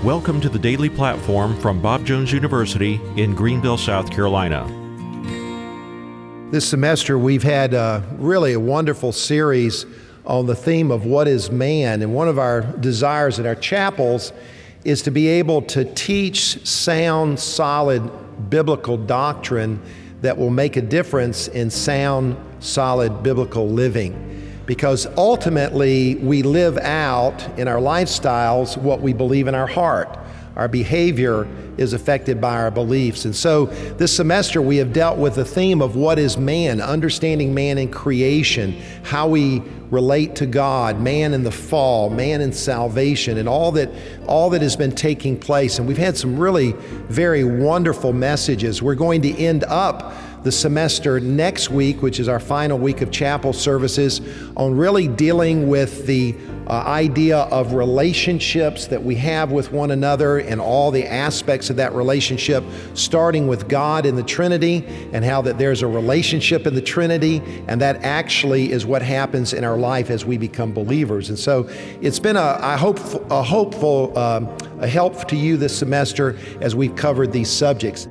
Welcome to the Daily Platform from Bob Jones University in Greenville, South Carolina. This semester we've had really a wonderful series on the theme of what is man, and one of our desires at our chapels is to be able to teach sound, solid biblical doctrine that will make a difference in sound, solid biblical living. Because ultimately, we live out in our lifestyles what we believe in our heart. Our behavior is affected by our beliefs. And so this semester, we have dealt with the theme of what is man, understanding man in creation, how we relate to God, man in the fall, man in salvation, and all that has been taking place. And we've had some really very wonderful messages. We're going to end up the semester next week, which is our final week of chapel services, on really dealing with the idea of relationships that we have with one another and all the aspects of that relationship, starting with God in the Trinity and how that there's a relationship in the Trinity, and that actually is what happens in our life as we become believers. And so it's been a help to you this semester as we've covered these subjects.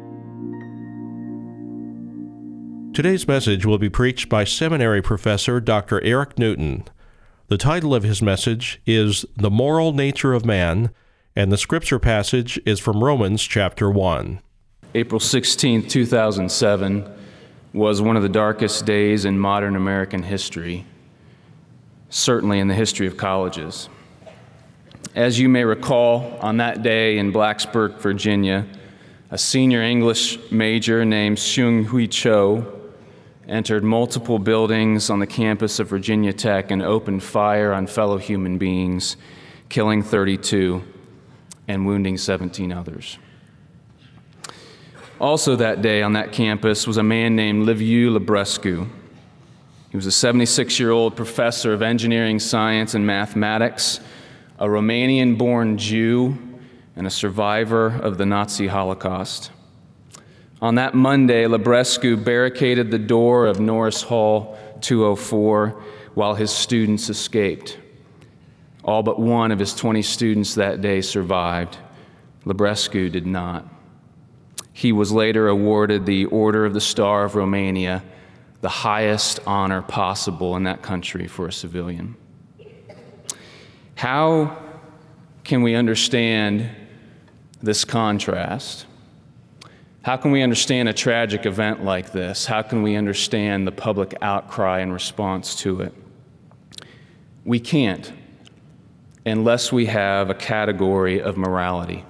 Today's message will be preached by seminary professor Dr. Eric Newton. The title of his message is The Moral Nature of Man, and the scripture passage is from Romans chapter 1. April 16, 2007 was one of the darkest days in modern American history, certainly in the history of colleges. As you may recall, on that day in Blacksburg, Virginia, a senior English major named Seung-Hui Cho entered multiple buildings on the campus of Virginia Tech and opened fire on fellow human beings, killing 32 and wounding 17 others. Also that day on that campus was a man named Liviu Librescu. He was a 76-year-old professor of engineering science and mathematics, a Romanian-born Jew, and a survivor of the Nazi Holocaust. On that Monday, Librescu barricaded the door of Norris Hall 204 while his students escaped. All but one of his 20 students that day survived. Librescu did not. He was later awarded the Order of the Star of Romania, the highest honor possible in that country for a civilian. How can we understand this contrast? How can we understand a tragic event like this? How can we understand the public outcry in response to it? We can't unless we have a category of morality.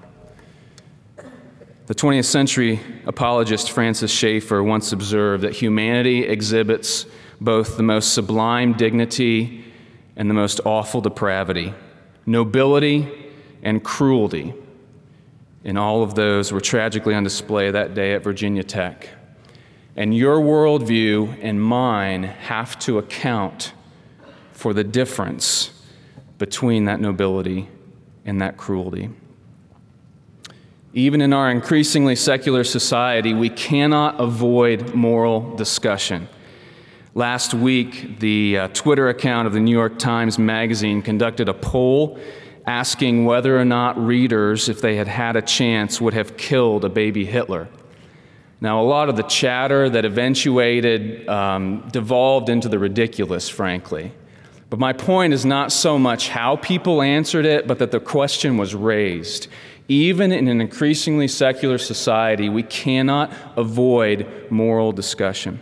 The 20th century apologist Francis Schaeffer once observed that humanity exhibits both the most sublime dignity and the most awful depravity, nobility and cruelty. And all of those were tragically on display that day at Virginia Tech. And your worldview and mine have to account for the difference between that nobility and that cruelty. Even in our increasingly secular society, we cannot avoid moral discussion. Last week, the Twitter account of the New York Times Magazine conducted a poll asking whether or not readers, if they had had a chance, would have killed a baby Hitler. Now, a lot of the chatter that eventuated devolved into the ridiculous, frankly. But my point is not so much how people answered it, but that the question was raised. Even in an increasingly secular society, we cannot avoid moral discussion.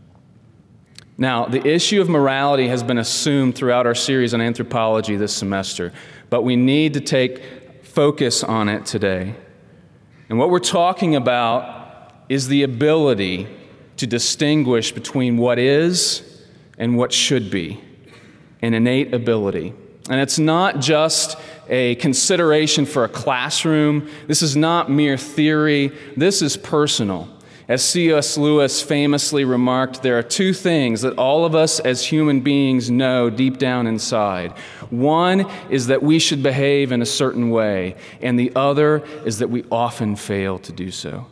Now, the issue of morality has been assumed throughout our series on anthropology this semester, but we need to take focus on it today. And what we're talking about is the ability to distinguish between what is and what should be, an innate ability. And it's not just a consideration for a classroom. This is not mere theory. This is personal. As C.S. Lewis famously remarked, there are two things that all of us as human beings know deep down inside. One is that we should behave in a certain way, and the other is that we often fail to do so.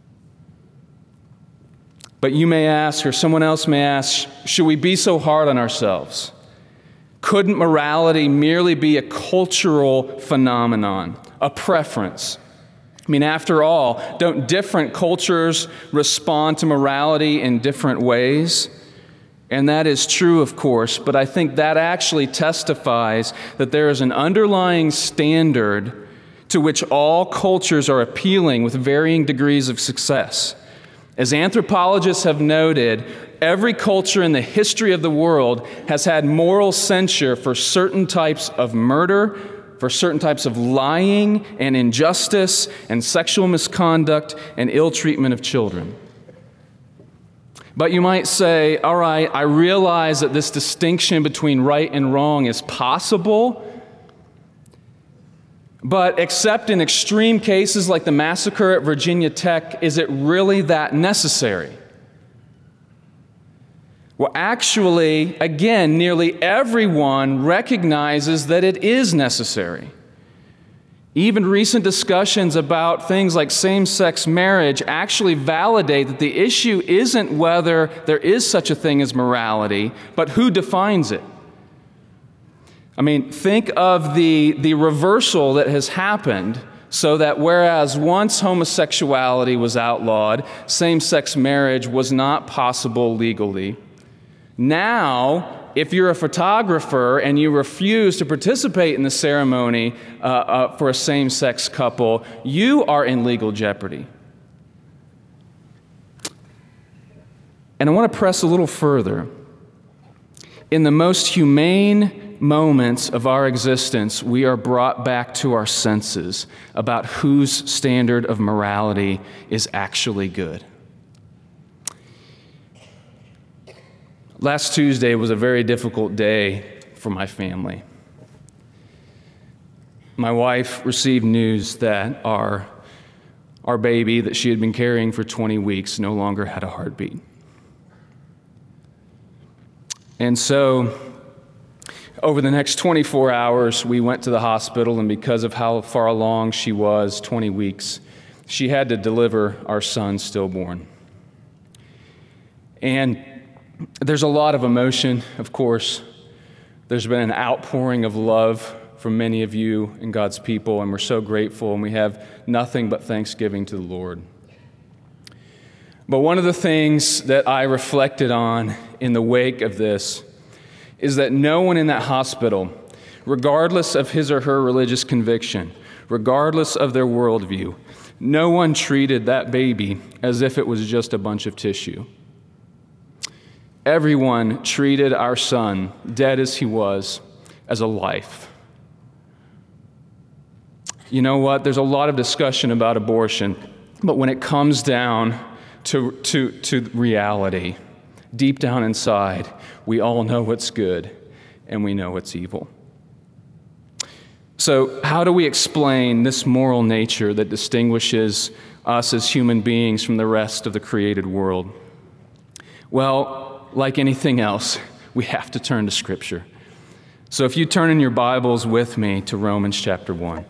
But you may ask, or someone else may ask, should we be so hard on ourselves? Couldn't morality merely be a cultural phenomenon, a preference. I mean, after all, don't different cultures respond to morality in different ways? And that is true, of course, but I think that actually testifies that there is an underlying standard to which all cultures are appealing with varying degrees of success. As anthropologists have noted, every culture in the history of the world has had moral censure for certain types of murder, for certain types of lying and injustice and sexual misconduct and ill treatment of children. But you might say, all right, I realize that this distinction between right and wrong is possible, but except in extreme cases like the massacre at Virginia Tech, is it really that necessary? Well, actually, again, nearly everyone recognizes that it is necessary. Even recent discussions about things like same-sex marriage actually validate that the issue isn't whether there is such a thing as morality, but who defines it. I mean, think of the reversal that has happened, so that whereas once homosexuality was outlawed, same-sex marriage was not possible legally. Now, if you're a photographer and you refuse to participate in the ceremony for a same-sex couple, you are in legal jeopardy. And I want to press a little further. In the most humane moments of our existence, we are brought back to our senses about whose standard of morality is actually good. Last Tuesday was a very difficult day for my family. My wife received news that our baby that she had been carrying for 20 weeks no longer had a heartbeat. And so, over the next 24 hours, we went to the hospital, and because of how far along she was, 20 weeks, she had to deliver our son stillborn. And there's a lot of emotion, of course. There's been an outpouring of love from many of you and God's people, and we're so grateful, and we have nothing but thanksgiving to the Lord. But one of the things that I reflected on in the wake of this is that no one in that hospital, regardless of his or her religious conviction, regardless of their worldview, no one treated that baby as if it was just a bunch of tissue. Everyone treated our son, dead as he was, as a life. You know what? There's a lot of discussion about abortion, but when it comes down to reality, deep down inside, we all know what's good and we know what's evil. So how do we explain this moral nature that distinguishes us as human beings from the rest of the created world? Well, like anything else, we have to turn to Scripture. So if you turn in your Bibles with me to Romans chapter 1.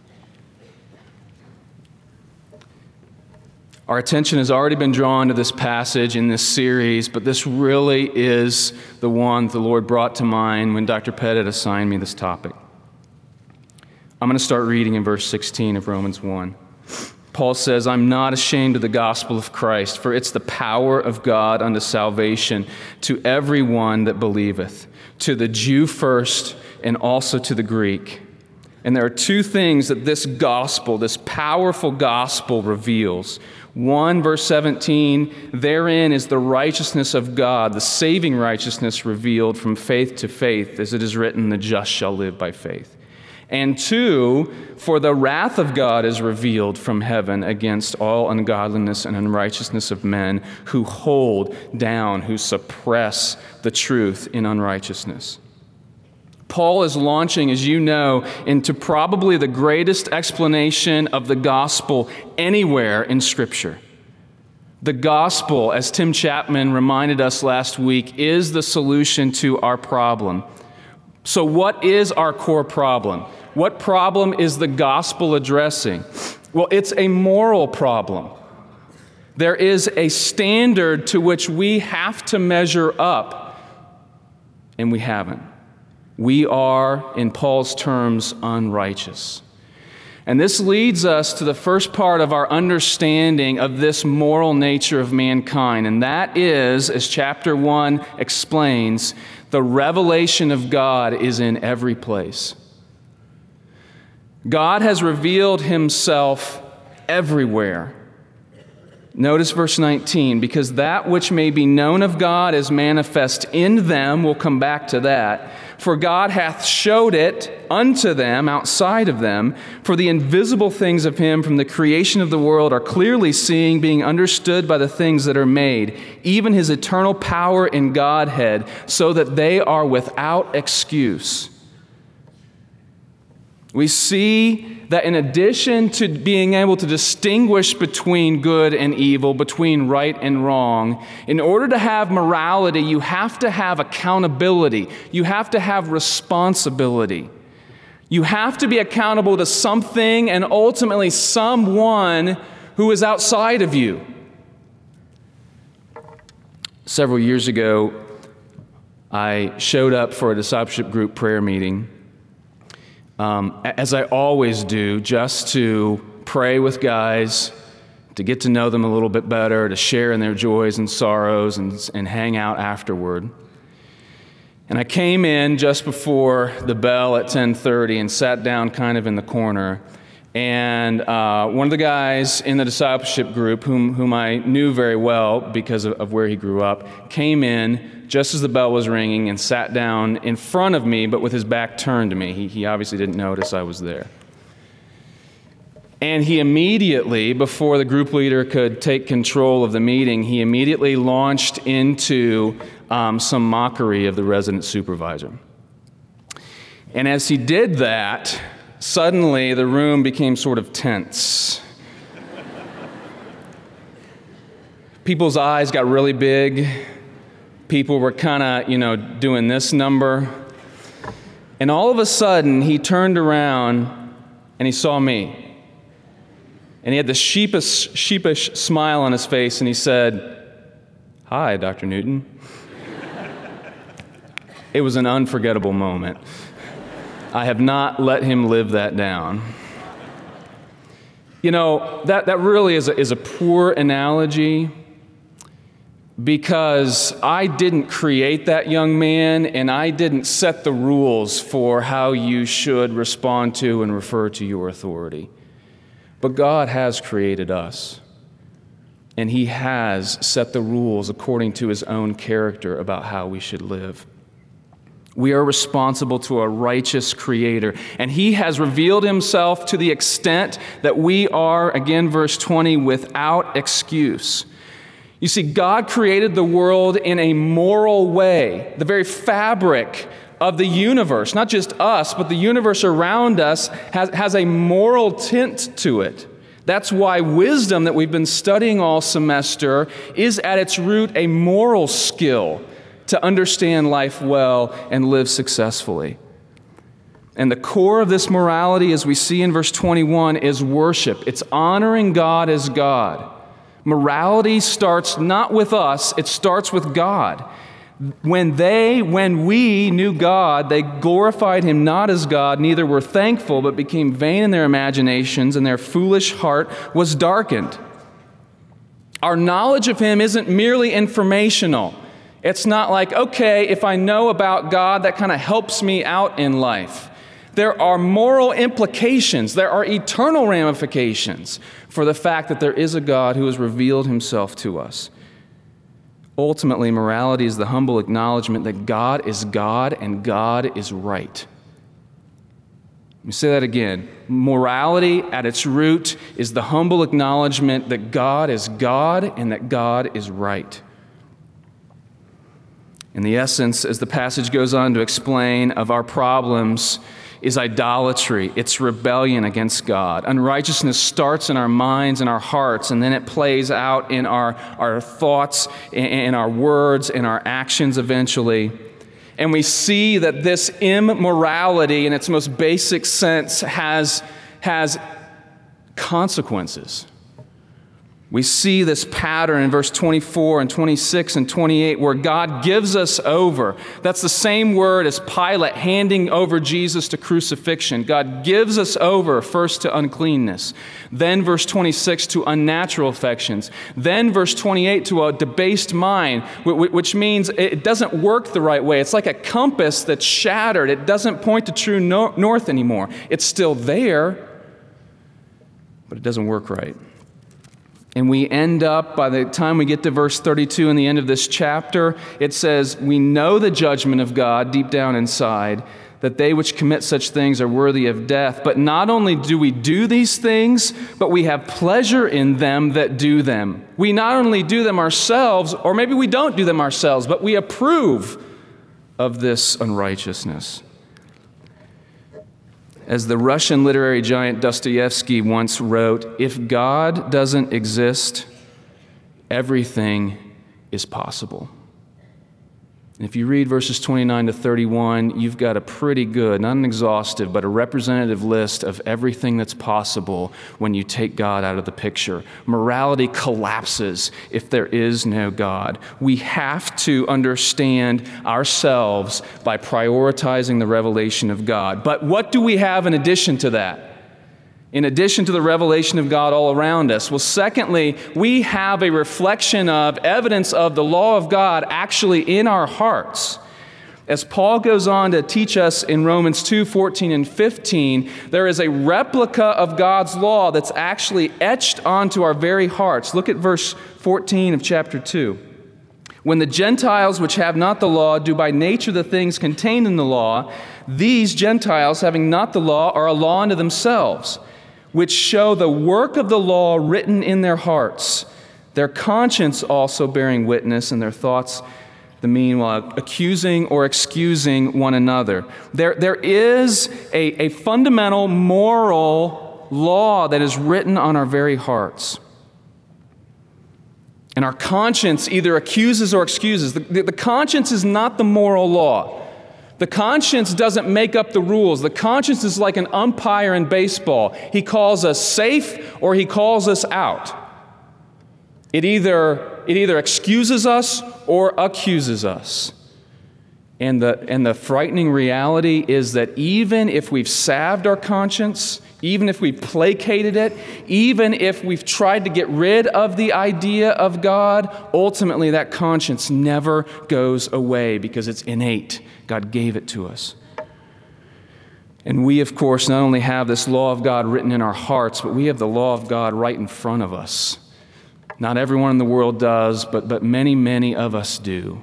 Our attention has already been drawn to this passage in this series, but this really is the one the Lord brought to mind when Dr. Pettit assigned me this topic. I'm going to start reading in verse 16 of Romans 1. Paul says, I'm not ashamed of the gospel of Christ, for it's the power of God unto salvation to everyone that believeth, to the Jew first, and also to the Greek. And there are two things that this gospel, this powerful gospel, reveals. One, verse 17, therein is the righteousness of God, the saving righteousness revealed from faith to faith, as it is written, the just shall live by faith. And two, for the wrath of God is revealed from heaven against all ungodliness and unrighteousness of men who hold down, who suppress the truth in unrighteousness. Paul is launching, as you know, into probably the greatest explanation of the gospel anywhere in Scripture. The gospel, as Tim Chapman reminded us last week, is the solution to our problem. So what is our core problem? What problem is the gospel addressing? Well, it's a moral problem. There is a standard to which we have to measure up, and we haven't. We are, in Paul's terms, unrighteous. And this leads us to the first part of our understanding of this moral nature of mankind. And that is, as chapter 1 explains, the revelation of God is in every place. God has revealed himself everywhere. Notice verse 19, because that which may be known of God is manifest in them. We'll come back to that. For God hath showed it unto them outside of them. For the invisible things of him from the creation of the world are clearly seen, being understood by the things that are made, even his eternal power in Godhead, so that they are without excuse. We see that in addition to being able to distinguish between good and evil, between right and wrong, in order to have morality, you have to have accountability. You have to have responsibility. You have to be accountable to something and ultimately someone who is outside of you. Several years ago, I showed up for a discipleship group prayer meeting. As I always do, just to pray with guys, to get to know them a little bit better, to share in their joys and sorrows, and hang out afterward. And I came in just before the bell at 10:30 and sat down kind of in the corner. And one of the guys in the discipleship group, whom I knew very well because of where he grew up, came in just as the bell was ringing and sat down in front of me, but with his back turned to me. He obviously didn't notice I was there. And he immediately, before the group leader could take control of the meeting, he immediately launched into some mockery of the resident supervisor. And as he did that, suddenly the room became sort of tense. People's eyes got really big. People were kind of, doing this number. And all of a sudden, he turned around and he saw me. And he had this sheepish smile on his face, and he said, "Hi, Dr. Newton." It was an unforgettable moment. I have not let him live that down. That really is a poor analogy, because I didn't create that young man, and I didn't set the rules for how you should respond to and refer to your authority. But God has created us, and he has set the rules according to his own character about how we should live. We are responsible to a righteous Creator, and he has revealed himself to the extent that we are, again, verse 20, without excuse. You see, God created the world in a moral way. The very fabric of the universe, not just us, but the universe around us has a moral tint to it. That's why wisdom that we've been studying all semester is at its root a moral skill to understand life well and live successfully. And the core of this morality, as we see in verse 21, is worship. It's honoring God as God. Morality starts not with us, it starts with God. When we knew God, they glorified him not as God, neither were thankful, but became vain in their imaginations, and their foolish heart was darkened. Our knowledge of him isn't merely informational. It's not like, okay, if I know about God, that kind of helps me out in life. There are moral implications. There are eternal ramifications for the fact that there is a God who has revealed himself to us. Ultimately, morality is the humble acknowledgement that God is God and God is right. Let me say that again. Morality at its root is the humble acknowledgement that God is God and that God is right. And the essence, as the passage goes on to explain, of our problems is idolatry. It's rebellion against God. Unrighteousness starts in our minds and our hearts, and then it plays out in our thoughts, in our words, in our actions eventually. And we see that this immorality, in its most basic sense, has consequences. We see this pattern in verse 24 and 26 and 28 where God gives us over. That's the same word as Pilate handing over Jesus to crucifixion. God gives us over first to uncleanness, then verse 26 to unnatural affections, then verse 28 to a debased mind, which means it doesn't work the right way. It's like a compass that's shattered. It doesn't point to true north anymore. It's still there, but it doesn't work right. And we end up, by the time we get to verse 32 in the end of this chapter, it says, we know the judgment of God deep down inside, that they which commit such things are worthy of death. But not only do we do these things, but we have pleasure in them that do them. We not only do them ourselves, or maybe we don't do them ourselves, but we approve of this unrighteousness. As the Russian literary giant Dostoevsky once wrote, if God doesn't exist, everything is possible. And if you read verses 29 to 31, you've got a pretty good, not an exhaustive, but a representative list of everything that's possible when you take God out of the picture. Morality collapses if there is no God. We have to understand ourselves by prioritizing the revelation of God. But what do we have in addition to that? In addition to the revelation of God all around us? Well, secondly, we have a reflection of evidence of the law of God actually in our hearts. As Paul goes on to teach us in Romans 2:14 and 15, there is a replica of God's law that's actually etched onto our very hearts. Look at verse 14 of chapter 2. When the Gentiles which have not the law do by nature the things contained in the law, these Gentiles, having not the law, are a law unto themselves, which show the work of the law written in their hearts, their conscience also bearing witness, and their thoughts the meanwhile accusing or excusing one another. There is a fundamental moral law that is written on our very hearts. And our conscience either accuses or excuses. The conscience is not the moral law. The conscience doesn't make up the rules. The conscience is like an umpire in baseball. He calls us safe or he calls us out. It either excuses us or accuses us. And the frightening reality is that even if we've salved our conscience, even if we've placated it, even if we've tried to get rid of the idea of God, ultimately that conscience never goes away because it's innate. God gave it to us. And we, of course, not only have this law of God written in our hearts, but we have the law of God right in front of us. Not everyone in the world does, but many, many of us do.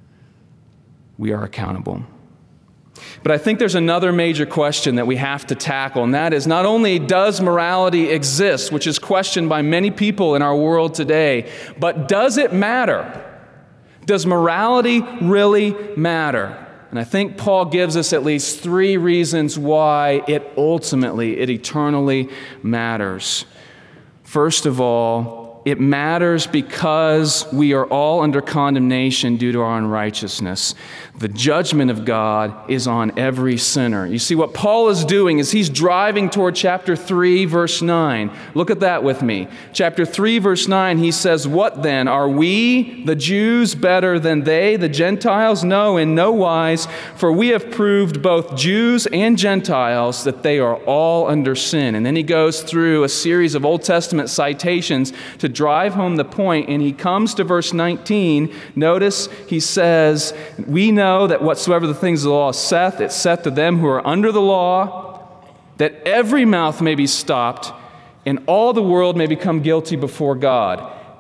We are accountable. But I think there's another major question that we have to tackle, and that is not only does morality exist, which is questioned by many people in our world today, but does it matter? Does morality really matter? And I think Paul gives us at least 3 reasons why it eternally matters. First of all, it matters because we are all under condemnation due to our unrighteousness. The judgment of God is on every sinner. You see, what Paul is doing is he's driving toward chapter 3, verse 9. Look at that with me. Chapter 3, verse 9, he says, "What then? Are we, the Jews, better than they, the Gentiles? No, in no wise, for we have proved both Jews and Gentiles that they are all under sin." And then he goes through a series of Old Testament citations to drive home the point, and he comes to verse 19. Notice he says, "We know that whatsoever the things of the law saith, it saith to them who are under the law, that every mouth may be stopped, and all the world may become guilty before God."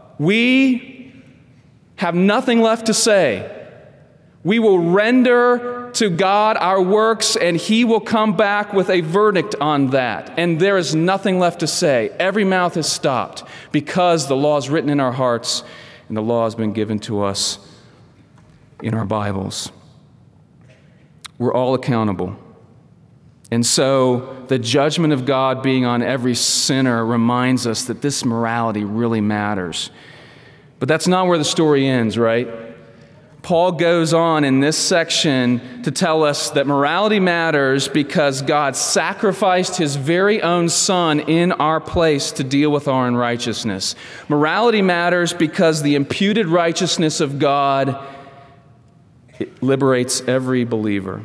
We have nothing left to say. We will render to God our works, and He will come back with a verdict on that. And there is nothing left to say. Every mouth is stopped because the law is written in our hearts, and the law has been given to us in our Bibles. We're all accountable. And so the judgment of God being on every sinner reminds us that this morality really matters. But that's not where the story ends, right? Paul goes on in this section to tell us that morality matters because God sacrificed his very own Son in our place to deal with our unrighteousness. Morality matters because the imputed righteousness of God liberates every believer.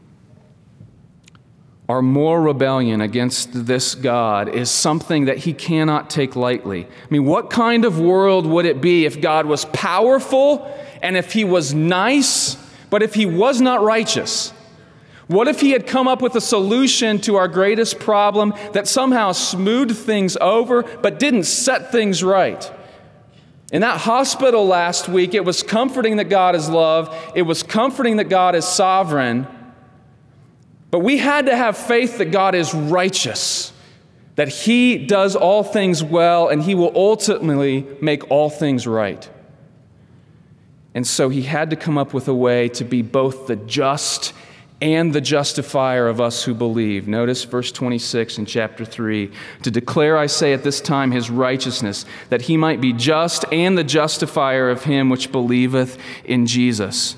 Our moral rebellion against this God is something that he cannot take lightly. I mean, what kind of world would it be if God was powerful and if he was nice, but if he was not righteous? What if he had come up with a solution to our greatest problem that somehow smoothed things over but didn't set things right? In that hospital last week, it was comforting that God is love. It was comforting that God is sovereign. But we had to have faith that God is righteous, that he does all things well, and he will ultimately make all things right. And so he had to come up with a way to be both the just and the justifier of us who believe. Notice verse 26 in chapter 3. To declare, I say, at this time his righteousness, that he might be just and the justifier of him which believeth in Jesus.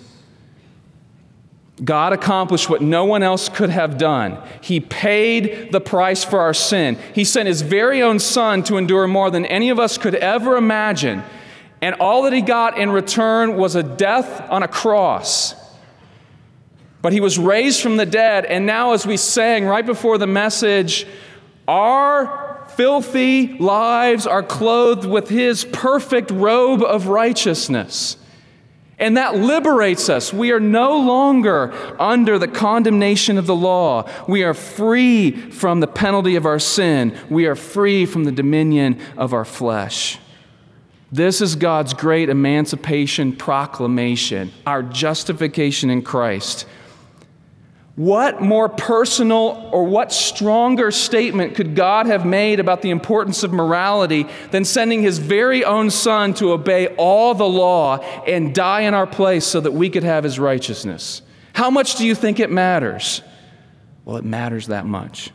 God accomplished what no one else could have done. He paid the price for our sin. He sent his very own Son to endure more than any of us could ever imagine. And all that he got in return was a death on a cross. But he was raised from the dead, and now as we sang right before the message, our filthy lives are clothed with his perfect robe of righteousness. And that liberates us. We are no longer under the condemnation of the law. We are free from the penalty of our sin. We are free from the dominion of our flesh. This is God's great emancipation proclamation, our justification in Christ. What more personal or what stronger statement could God have made about the importance of morality than sending his very own Son to obey all the law and die in our place so that we could have his righteousness? How much do you think it matters? Well, it matters that much.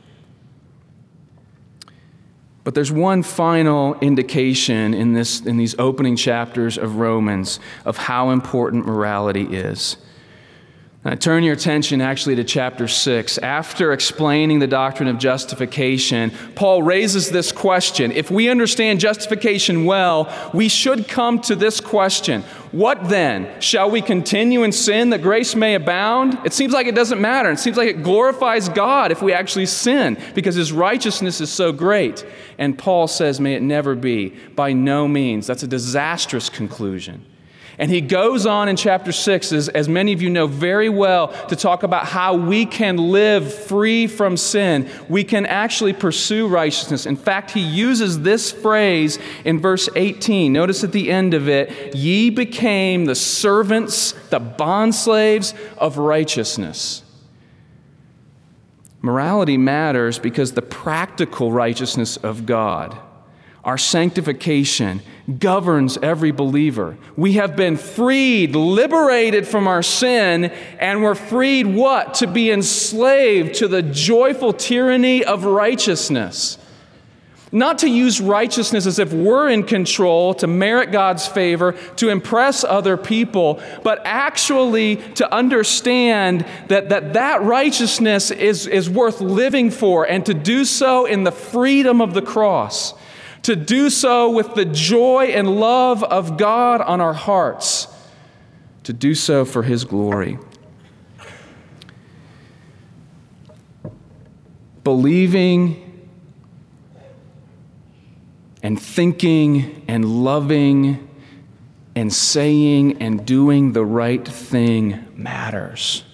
But there's one final indication in these opening chapters of Romans of how important morality is. Now, turn your attention actually to chapter 6. After explaining the doctrine of justification, Paul raises this question. If we understand justification well, we should come to this question. What then? Shall we continue in sin that grace may abound? It seems like it doesn't matter. It seems like it glorifies God if we actually sin because his righteousness is so great. And Paul says, may it never be. By no means. That's a disastrous conclusion. And he goes on in chapter 6, as many of you know very well, to talk about how we can live free from sin. We can actually pursue righteousness. In fact, he uses this phrase in verse 18. Notice at the end of it, ye became the servants, the bondslaves of righteousness. Morality matters because the practical righteousness of God, our sanctification, governs every believer. We have been freed, liberated from our sin, and we're freed what? To be enslaved to the joyful tyranny of righteousness. Not to use righteousness as if we're in control, to merit God's favor, to impress other people, but actually to understand that righteousness is worth living for, and to do so in the freedom of the cross. To do so with the joy and love of God on our hearts. To do so for his glory. Believing and thinking and loving and saying and doing the right thing matters.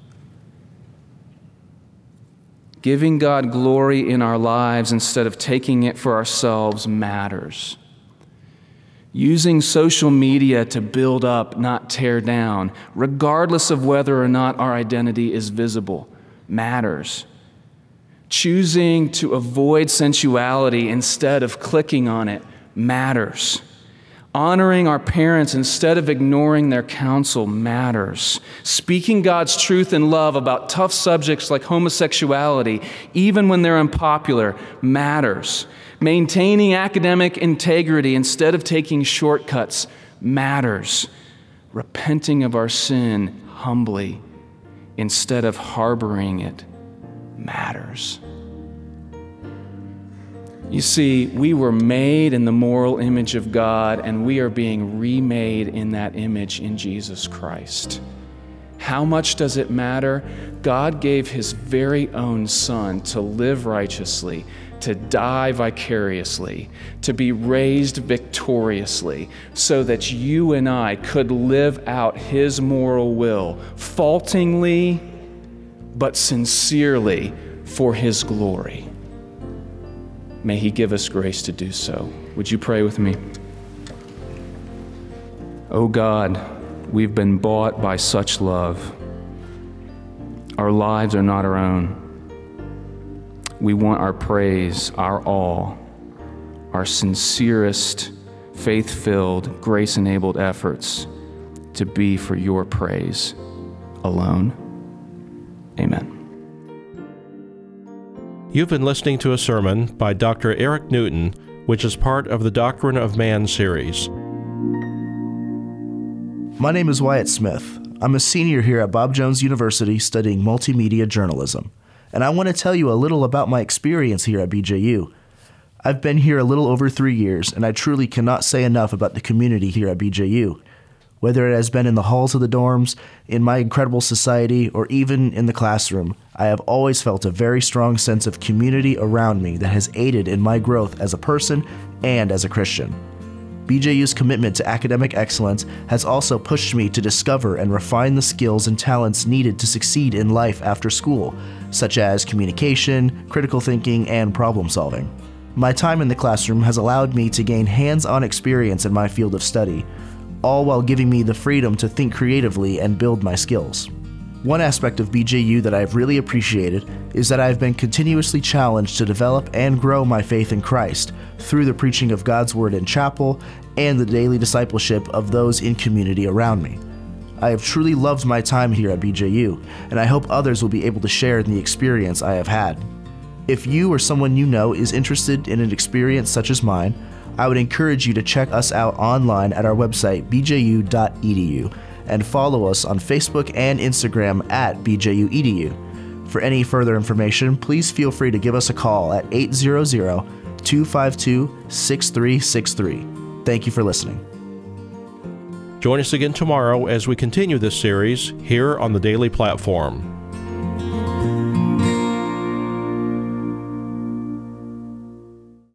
Giving God glory in our lives instead of taking it for ourselves matters. Using social media to build up, not tear down, regardless of whether or not our identity is visible, matters. Choosing to avoid sensuality instead of clicking on it matters. Honoring our parents instead of ignoring their counsel matters. Speaking God's truth in love about tough subjects like homosexuality, even when they're unpopular, matters. Maintaining academic integrity instead of taking shortcuts matters. repenting of our sin humbly instead of harboring it matters. You see, we were made in the moral image of God, and we are being remade in that image in Jesus Christ. How much does it matter? God gave his very own Son to live righteously, to die vicariously, to be raised victoriously, so that you and I could live out his moral will, faultingly but sincerely for his glory. May he give us grace to do so. Would you pray with me? Oh God, we've been bought by such love. Our lives are not our own. We want our praise, our all, our sincerest, faith-filled, grace-enabled efforts to be for your praise alone. Amen. You've been listening to a sermon by Dr. Eric Newton, which is part of the Doctrine of Man series. My name is Wyatt Smith. I'm a senior here at Bob Jones University studying multimedia journalism, and I want to tell you a little about my experience here at BJU. I've been here a little over 3 years, and I truly cannot say enough about the community here at BJU. Whether it has been in the halls of the dorms, in my incredible society, or even in the classroom, I have always felt a very strong sense of community around me that has aided in my growth as a person and as a Christian. BJU's commitment to academic excellence has also pushed me to discover and refine the skills and talents needed to succeed in life after school, such as communication, critical thinking, and problem solving. My time in the classroom has allowed me to gain hands-on experience in my field of study, all while giving me the freedom to think creatively and build my skills. One aspect of BJU that I've really appreciated is that I've been continuously challenged to develop and grow my faith in Christ through the preaching of God's Word in chapel and the daily discipleship of those in community around me. I have truly loved my time here at BJU, and I hope others will be able to share in the experience I have had. If you or someone you know is interested in an experience such as mine, I would encourage you to check us out online at our website, bju.edu, and follow us on Facebook and Instagram at bjuedu. For any further information, please feel free to give us a call at 800-252-6363. Thank you for listening. Join us again tomorrow as we continue this series here on the Daily Platform.